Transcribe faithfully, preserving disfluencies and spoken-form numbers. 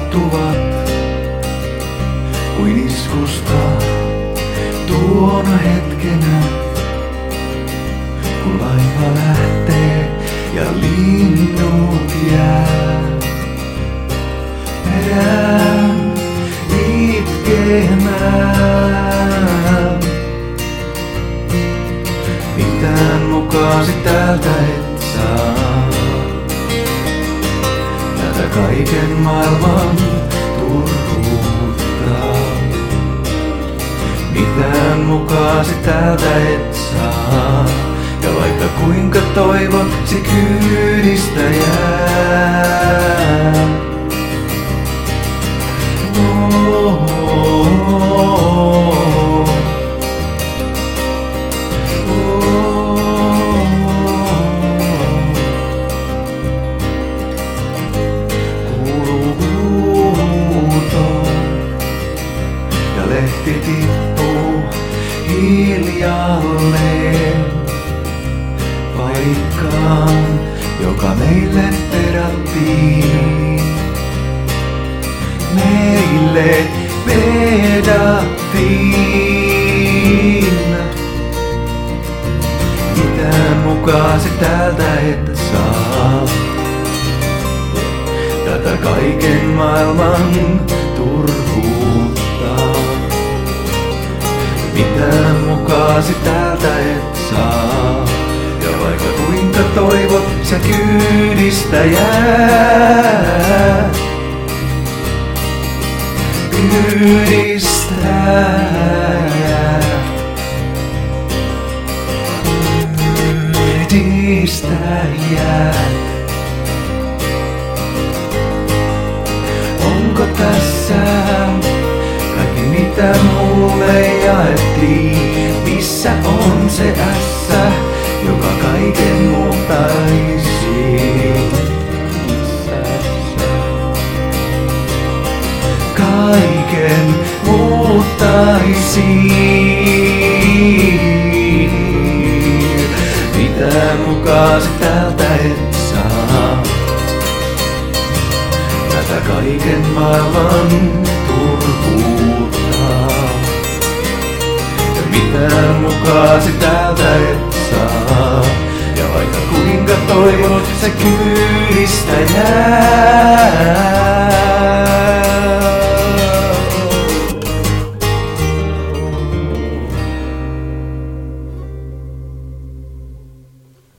muuttuvat kuin iskusta tuona hetkenä, kun laiva lähtee ja linnut jää perään itkemään. Mitään mukaasi täältä et saa, tätä kaiken maailman turhuutta. Mitään mukaasi täältä et saa, ja vaikka kuinka toivot, se kyydistä jää. Oh, oh, oh. Lehti tippuu hiljalleen paikkaan, joka meille pedattiin. Meille pedattiin. Mitään mukaasi täältä et saa, tätä kaiken maailman turhuutta. Mitään mukaasi täältä et saa, ja vaikka kuinka toivot, sä kyydistä jää. Kyydistä jää. Kyydistä jää. Onko tässä kaikki mitä mulle jaettiin? Missä on se ässä, joka kaiken muuttaisi? Kaiken muuttaisi. Mitään mukaasi täältä et saa, tätä kaiken maailman turhuutta. Ja mitään mukaasi täältä et saa, ja vaikka kuinka toivot, sä kyydistä jää.